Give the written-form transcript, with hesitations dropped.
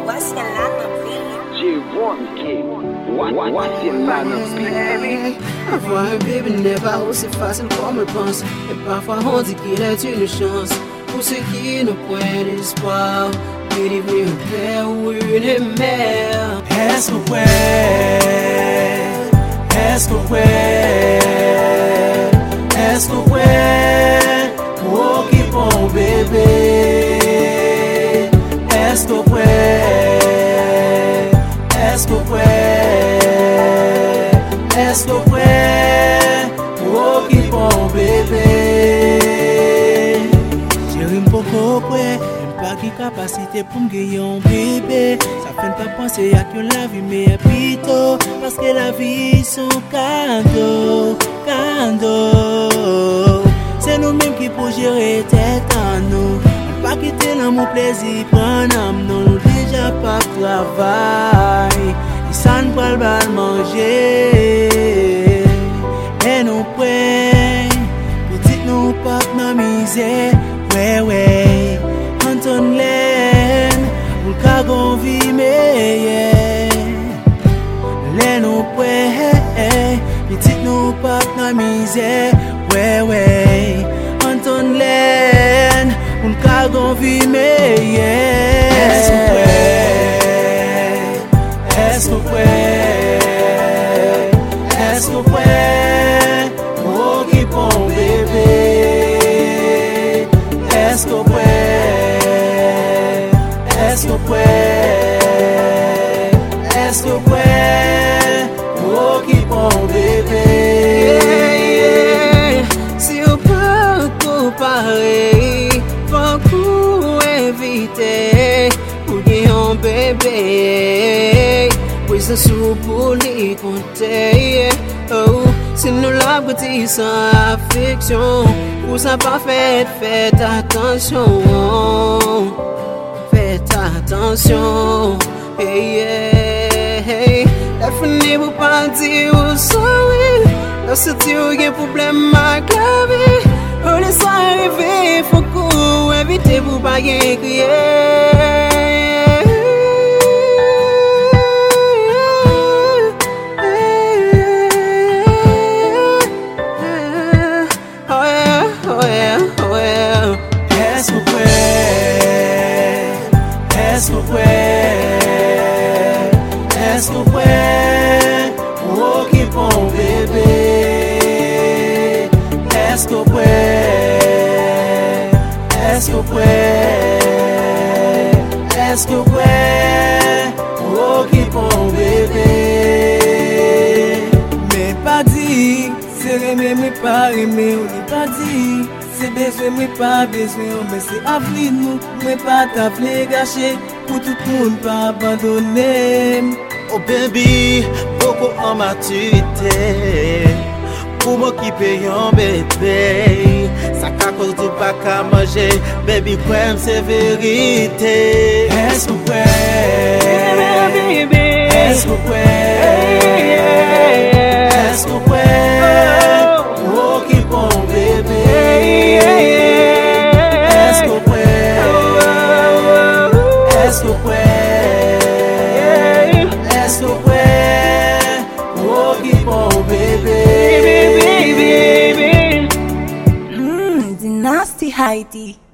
What's your line of What's your line of baby? Avoir un bébé n'est pas aussi facile qu'on me pense. Et parfois on dit qu'il est une chance. Pour ceux qui n'ont point d'espoir, délivrer un père ou une mère. Est-ce que ouais? Est-ce que ouais? Est-ce que ouais? Pour qui bon bébé? Est-ce que ouais? Est-ce que ouais? Est-ce que ouais? Pour qui bon bébé? J'ai un peu compris. Pas qui capacité pour me gagner un bébé. Ça fait pas penser à que la vie mais plutôt parce que la vie sont cadeau. C'est nous-mêmes qui pour gérer tête à nous. Pas quitter l'amour plaisir prendre nous déjà pas travail. Et ça ne peut pas manger. Et nous prêts, petite nous pas dans misère. Ouais. Anton Len, un cagon vie meilleur. Les nous prêts, petit nous pas dans misère. Ouais. Anton Len, un cagon vie meilleur. Est-ce que oh qui bon bébé? Est-ce que oh qui bon bébé? Si on peut comparer, faut qu'on évite pour gagner un bébé. Oui, c'est sous pour les compter. Oh, si nous la boutique sans affection, pour ça pas faites attention. Faites attention. Hey. La fenêtre vous pas dire où sorry. Lorsque tu as un problème à claver, on laisse arriver, faut qu'on évite pour pas crier. Est-ce que ouais? Oh qui bon bébé? Est-ce que ouais? Oh qui bon bébé? Mais pas dit, c'est aimer mais pas aimer, on n'est pas dit. C'est besoin mais pas besoin, mais c'est avenir nous, mais pas t'appeler gâché pour tout le monde pas abandonner. Oh baby, beaucoup en maturité pour m'occuper un bébé. Ça qu'à cause du pas qu'à manger, baby quoi c'est vérité. Est-ce que oh qui bon bébé? Est-ce que oh qui bon bébé? Dynasty Heidi.